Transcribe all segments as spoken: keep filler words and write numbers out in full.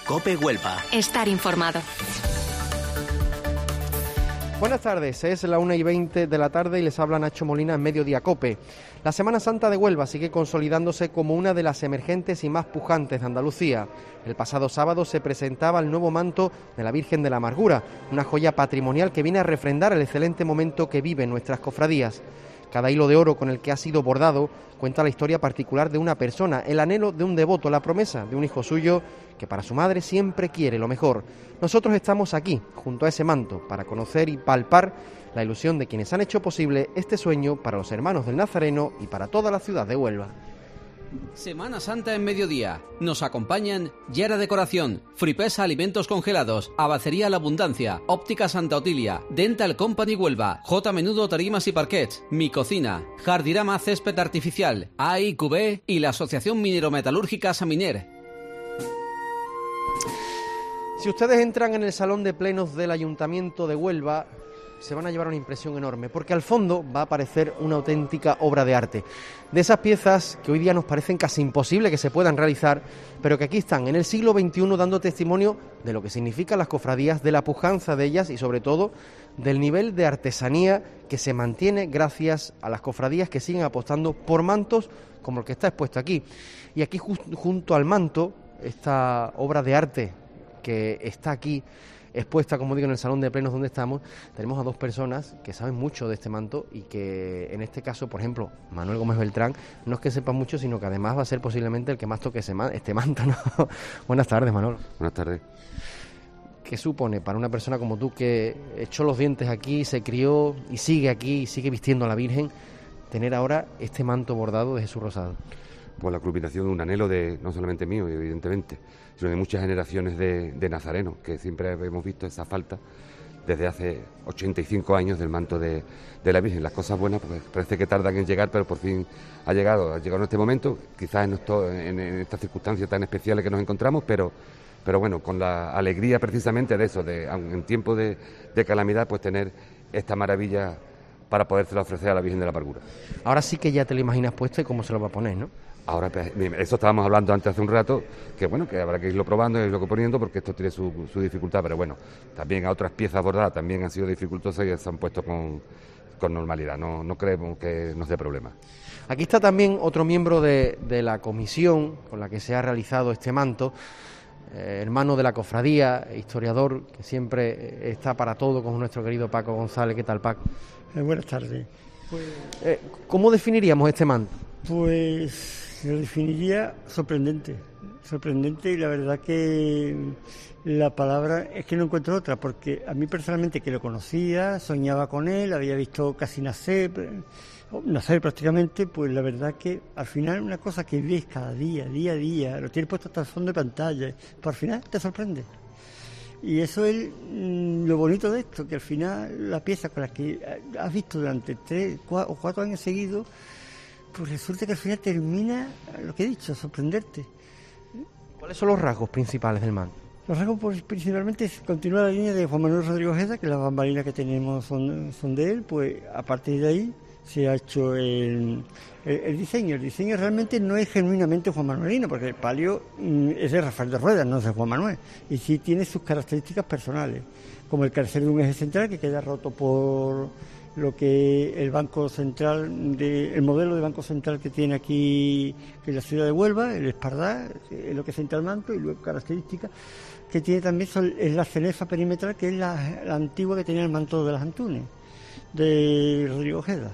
COPE Huelva. Estar informado. Buenas tardes, es la una y veinte de la tarde y les habla Nacho Molina en Mediodía COPE. La Semana Santa de Huelva sigue consolidándose como una de las emergentes y más pujantes de Andalucía. El pasado sábado se presentaba el nuevo manto de la Virgen de la Amargura, una joya patrimonial que viene a refrendar el excelente momento que viven nuestras cofradías. Cada hilo de oro con el que ha sido bordado cuenta la historia particular de una persona, el anhelo de un devoto, la promesa de un hijo suyo que para su madre siempre quiere lo mejor. Nosotros estamos aquí, junto a ese manto, para conocer y palpar la ilusión de quienes han hecho posible este sueño para los hermanos del Nazareno y para toda la ciudad de Huelva. Semana Santa en Mediodía. Nos acompañan Yara Decoración, Fripesa Alimentos Congelados, Abacería La Abundancia, Óptica Santa Otilia, Dental Company Huelva, J Menudo Tarimas y Parquets, Mi Cocina, Jardirama Césped Artificial, A I Q B y la Asociación Minero-Metalúrgica Saminer. Si ustedes entran en el Salón de Plenos del Ayuntamiento de Huelva, se van a llevar una impresión enorme, porque al fondo va a aparecer una auténtica obra de arte. De esas piezas que hoy día nos parecen casi imposible que se puedan realizar, pero que aquí están en el siglo veintiuno dando testimonio de lo que significan las cofradías, de la pujanza de ellas y sobre todo del nivel de artesanía que se mantiene gracias a las cofradías que siguen apostando por mantos como el que está expuesto aquí. Y aquí junto al manto, esta obra de arte que está aquí expuesta, como digo, en el Salón de Plenos donde estamos, tenemos a dos personas que saben mucho de este manto y que en este caso, por ejemplo, Manuel Gómez Beltrán, no es que sepa mucho, sino que además va a ser posiblemente el que más toque ese man, este manto, ¿no? Buenas tardes, Manuel. Buenas tardes. ¿Qué supone para una persona como tú que echó los dientes aquí, se crió y sigue aquí y sigue vistiendo a la Virgen, tener ahora este manto bordado de Jesús Rosado? Pues la culminación de un anhelo de, no solamente mío, evidentemente, sino de muchas generaciones de, de nazarenos, que siempre hemos visto esa falta desde hace ochenta y cinco años del manto de, de la Virgen. Las cosas buenas pues parece que tardan en llegar, pero por fin ha llegado, ha llegado en este momento, quizás en, esto, en, en estas circunstancias tan especiales que nos encontramos, pero, pero bueno, con la alegría precisamente de eso, de en tiempo de, de calamidad, pues tener esta maravilla para podérsela ofrecer a la Virgen de la Amargura. Ahora sí que ya te lo imaginas puesto y cómo se lo va a poner, ¿no? Ahora, eso estábamos hablando antes hace un rato, que bueno, que habrá que irlo probando y irlo poniendo porque esto tiene su, su dificultad, pero bueno, también a otras piezas bordadas también han sido dificultosas y se han puesto con, con normalidad, no, no creemos que nos dé problema. Aquí está también otro miembro de, de la comisión con la que se ha realizado este manto, eh, hermano de la cofradía, historiador, que siempre está para todo, como nuestro querido Paco González. ¿Qué tal, Paco? Eh, buenas tardes. Pues, eh, ¿cómo definiríamos este manto? Pues lo definiría sorprendente, sorprendente y la verdad que la palabra es que no encuentro otra, porque a mí personalmente que lo conocía, soñaba con él, había visto casi nacer, nacer prácticamente, pues la verdad que al final una cosa que ves cada día, día a día, lo tienes puesto hasta el fondo de pantalla, pues al final te sorprende. Y eso es mmm, lo bonito de esto, que al final la pieza con la que has visto durante tres cuatro, o cuatro años seguidos, pues resulta que al final termina, lo que he dicho, sorprenderte. ¿Cuáles son los rasgos principales del manto? Los rasgos pues, principalmente es continuar la línea de Juan Manuel Rodrigo Ojeda, que las bambalinas que tenemos son, son de él, pues a partir de ahí se ha hecho el, el, el diseño. El diseño realmente no es genuinamente Juan Manuelino, porque el palio mm, es de Rafael de Ruedas, no es de Juan Manuel, y sí tiene sus características personales, como el carecer de un eje central que queda roto por lo que el Banco Central, de, el modelo de Banco Central que tiene aquí en la ciudad de Huelva, el espardá, es lo que centra el manto, y luego características que tiene también son, es la cenefa perimetral, que es la, la antigua que tenía el manto de las Antunes, de Rodrigo Ojeda.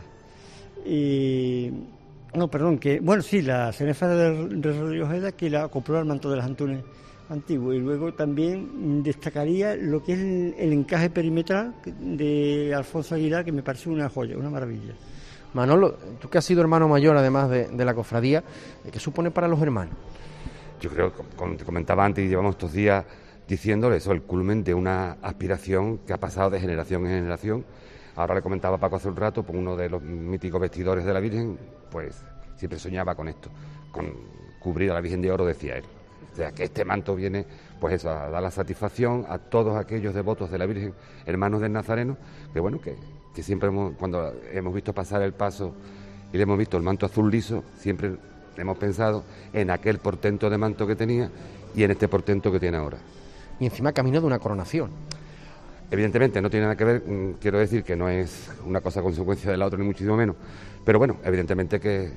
Y, no, perdón, que bueno, sí, la cenefa de, de Rodrigo Ojeda, que la acopló al manto de las Antunes antiguo, y luego también destacaría lo que es el, el encaje perimetral de Alfonso Aguilar, que me parece una joya, una maravilla. Manolo, tú que has sido hermano mayor además de, de la cofradía, ¿qué supone para los hermanos? Yo creo, como te comentaba antes, y llevamos estos días diciéndole eso, el culmen de una aspiración que ha pasado de generación en generación. Ahora le comentaba a Paco hace un rato, pues uno de los míticos vestidores de la Virgen, pues siempre soñaba con esto, con cubrir a la Virgen de Oro, decía él. O sea, que este manto viene, pues eso, a dar la satisfacción a todos aquellos devotos de la Virgen, hermanos del Nazareno, que bueno, que, que siempre hemos, cuando hemos visto pasar el paso y le hemos visto el manto azul liso, siempre hemos pensado en aquel portento de manto que tenía y en este portento que tiene ahora. Y encima camino de una coronación. Evidentemente no tiene nada que ver, quiero decir que no es una cosa consecuencia de la otra ni muchísimo menos, pero bueno, evidentemente que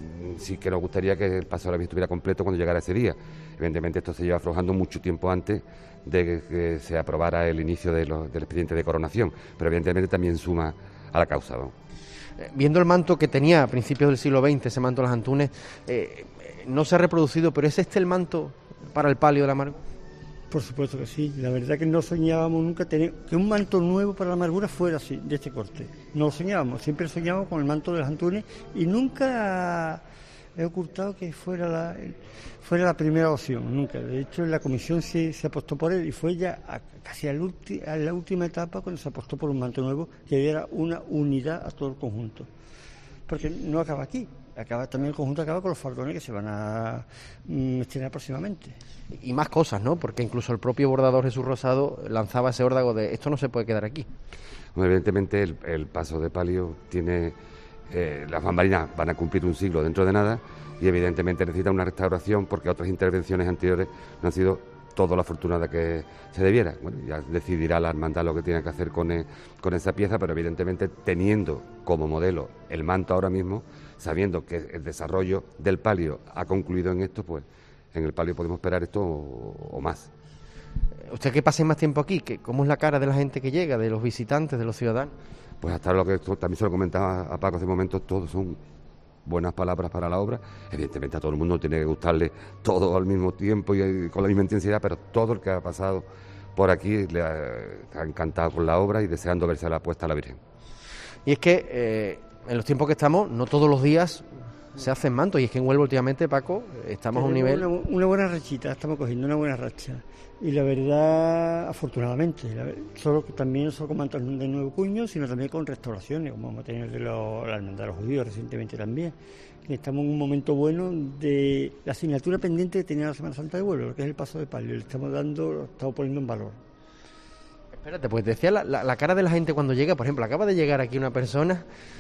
sí que nos gustaría que el paso de la Virgen estuviera completo cuando llegara ese día. Evidentemente esto se lleva aflojando mucho tiempo antes de que se aprobara el inicio de lo, del expediente de coronación, pero evidentemente también suma a la causa, ¿no? Viendo el manto que tenía a principios del siglo veinte, ese manto de las Antunes, eh, no se ha reproducido, pero ¿es este el manto para el palio de la amargura? Por supuesto que sí. La verdad que no soñábamos nunca tener que un manto nuevo para la amargura fuera así, de este corte. No lo soñábamos, siempre soñábamos con el manto de las Antunes y nunca he ocultado que fuera la, fuera la primera opción, nunca. De hecho, en la comisión se, se apostó por él y fue ya a, casi a la, ulti, a la última etapa cuando se apostó por un manto nuevo que diera una unidad a todo el conjunto. Porque no acaba aquí. Acaba también el conjunto acaba con los faldones que se van a mm, estrenar próximamente. Y más cosas, ¿no? Porque incluso el propio bordador Jesús Rosado lanzaba ese órdago de esto no se puede quedar aquí. Bueno, evidentemente el, el paso de palio tiene... Eh, las bambalinas van a cumplir un siglo dentro de nada y evidentemente necesita una restauración porque otras intervenciones anteriores no han sido todo lo afortunada que se debiera. Bueno, ya decidirá la hermandad lo que tiene que hacer con, el, con esa pieza, pero evidentemente teniendo como modelo el manto ahora mismo, sabiendo que el desarrollo del palio ha concluido en esto, pues en el palio podemos esperar esto o, o más. Usted que pase más tiempo aquí, que ¿cómo es la cara de la gente que llega, de los visitantes, de los ciudadanos? Pues hasta lo que esto, también se lo comentaba a Paco hace momentos, todos son buenas palabras para la obra. Evidentemente a todo el mundo tiene que gustarle todo al mismo tiempo y con la misma intensidad, pero todo el que ha pasado por aquí le ha, ha encantado con la obra y deseando verse la puesta a la Virgen. Y es que eh, en los tiempos que estamos, no todos los días se hacen mantos, y es que en Huelva últimamente, Paco, estamos a un nivel... Una, una buena rachita, estamos cogiendo una buena racha. Y la verdad, afortunadamente, la, solo que también no solo con mantos de nuevo cuño, sino también con restauraciones, como vamos a tener de los, la hermandad de los judíos recientemente también. Estamos en un momento bueno de la asignatura pendiente que tenía la Semana Santa de Huelva, que es el paso de palio. Le estamos dando, lo estamos poniendo en valor. Espérate, pues decía la, la, la cara de la gente cuando llega, por ejemplo, acaba de llegar aquí una persona.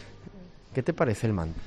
¿Qué te parece el manto?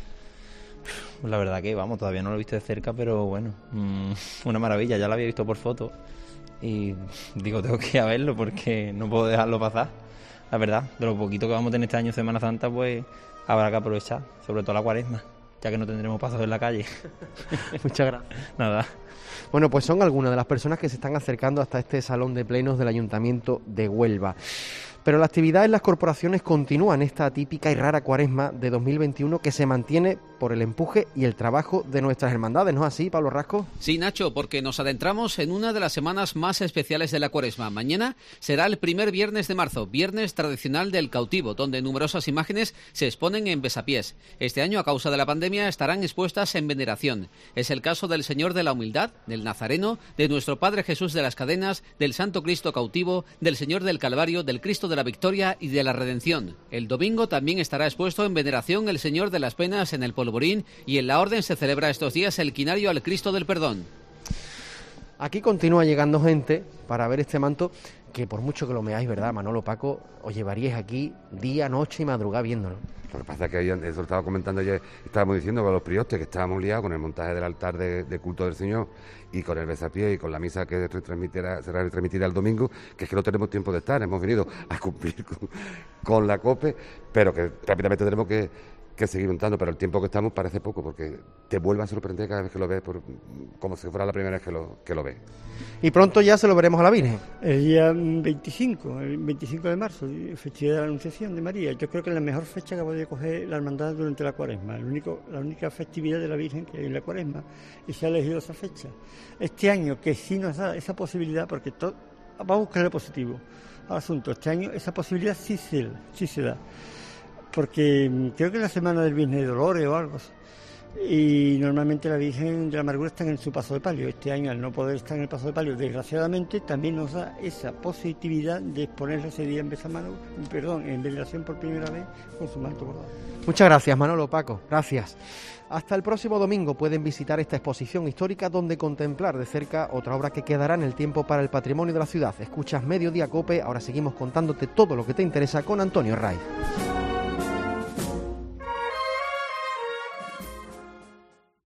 Pues la verdad que, vamos, todavía no lo he visto de cerca, pero bueno, mmm, una maravilla, ya lo había visto por foto y digo, tengo que ir a verlo porque no puedo dejarlo pasar. La verdad, de lo poquito que vamos a tener este año Semana Santa, pues habrá que aprovechar, sobre todo la Cuaresma, ya que no tendremos pasos en la calle. Muchas gracias. Nada. Bueno, pues son algunas de las personas que se están acercando hasta este salón de plenos del Ayuntamiento de Huelva. Pero la actividad en las corporaciones continúa en esta típica y rara Cuaresma de dos mil veintiuno que se mantiene por el empuje y el trabajo de nuestras hermandades, ¿no es así, Pablo Rasco? Sí, Nacho, porque nos adentramos en una de las semanas más especiales de la Cuaresma. Mañana será el primer viernes de marzo, viernes tradicional del cautivo, donde numerosas imágenes se exponen en besapiés. Este año, a causa de la pandemia, estarán expuestas en veneración. Es el caso del Señor de la Humildad, del Nazareno, de nuestro Padre Jesús de las Cadenas, del Santo Cristo cautivo, del Señor del Calvario, del Cristo de la Victoria y de la Redención. El domingo también estará expuesto en veneración el Señor de las Penas en el Polvorín, y en la Orden se celebra estos días el quinario al Cristo del Perdón. Aquí continúa llegando gente para ver este manto que, por mucho que lo veáis, ¿verdad, Manolo, Paco? Os llevaríais aquí día, noche y madrugada viéndolo. Lo que pasa es que ayer, eso lo estaba comentando ayer, estábamos diciendo con los priostes que estábamos liados con el montaje del altar de, de culto del Señor y con el besapié y con la misa que retransmitirá, será retransmitida el domingo, que es que no tenemos tiempo de estar, hemos venido a cumplir con, con la COPE, pero que rápidamente tenemos que, que seguir montando, pero el tiempo que estamos parece poco, porque te vuelve a sorprender cada vez que lo ves, por, como si fuera la primera vez que lo, que lo ves. Y pronto ya se lo veremos a la Virgen. El día veinticinco, el veinticinco de marzo, festividad de la Anunciación de María. Yo creo que es la mejor fecha que podría coger la hermandad durante la Cuaresma, el único, la única festividad de la Virgen que hay en la Cuaresma, y se ha elegido esa fecha. Este año que sí nos da esa posibilidad, porque todo, vamos a buscar lo positivo al asunto, este año esa posibilidad sí se, sí se da. Porque creo que es la semana del Viernes de Dolores o algo así. Y normalmente la Virgen de la Amargura está en su paso de palio. Este año, al no poder estar en el paso de palio, desgraciadamente, también nos da esa positividad de exponerse ese día en besamano, perdón, en veneración por primera vez con su manto bordado. Muchas gracias, Manolo, Paco. Gracias. Hasta el próximo domingo pueden visitar esta exposición histórica donde contemplar de cerca otra obra que quedará en el tiempo para el patrimonio de la ciudad. Escuchas Mediodía Cope, ahora seguimos contándote todo lo que te interesa con Antonio Raiz.